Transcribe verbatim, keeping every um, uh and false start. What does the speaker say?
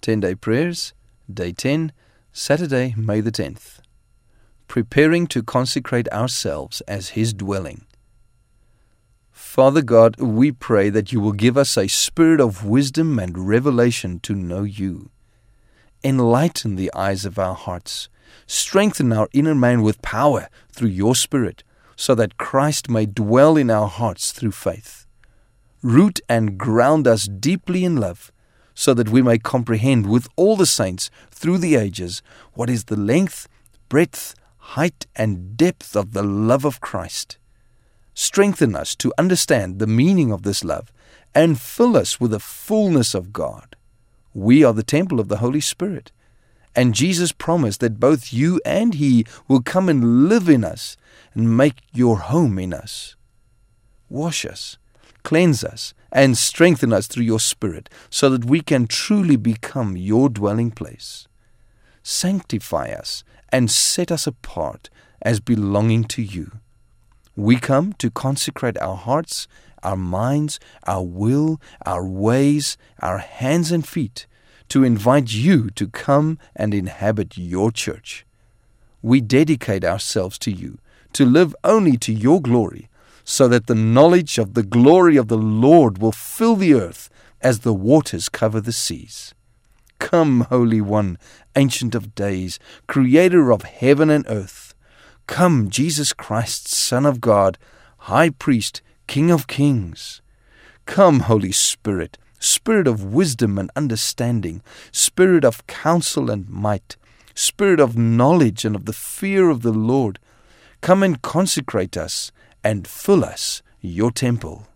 ten-day prayers, day ten, Saturday, May the tenth. Preparing to consecrate ourselves as His dwelling. Father God, we pray that You will give us a spirit of wisdom and revelation to know You. Enlighten the eyes of our hearts. Strengthen our inner man with power through Your Spirit, so that Christ may dwell in our hearts through faith. Root and ground us deeply in love, so that we may comprehend with all the saints through the ages what is the length, breadth, height, and depth of the love of Christ. Strengthen us to understand the meaning of this love, and fill us with the fullness of God. We are the temple of the Holy Spirit, and Jesus promised that both You and He will come and live in us and make Your home in us. Wash us, cleanse us, and strengthen us through Your Spirit, so that we can truly become Your dwelling place. Sanctify us and set us apart as belonging to You. We come to consecrate our hearts, our minds, our will, our ways, our hands and feet, to invite You to come and inhabit Your church. We dedicate ourselves to You, to live only to Your glory, so that the knowledge of the glory of the Lord will fill the earth as the waters cover the seas. Come, Holy One, Ancient of Days, Creator of heaven and earth. Come, Jesus Christ, Son of God, High Priest, King of Kings. Come, Holy Spirit, Spirit of wisdom and understanding, Spirit of counsel and might, Spirit of knowledge and of the fear of the Lord. Come and consecrate us and fill us, Your temple.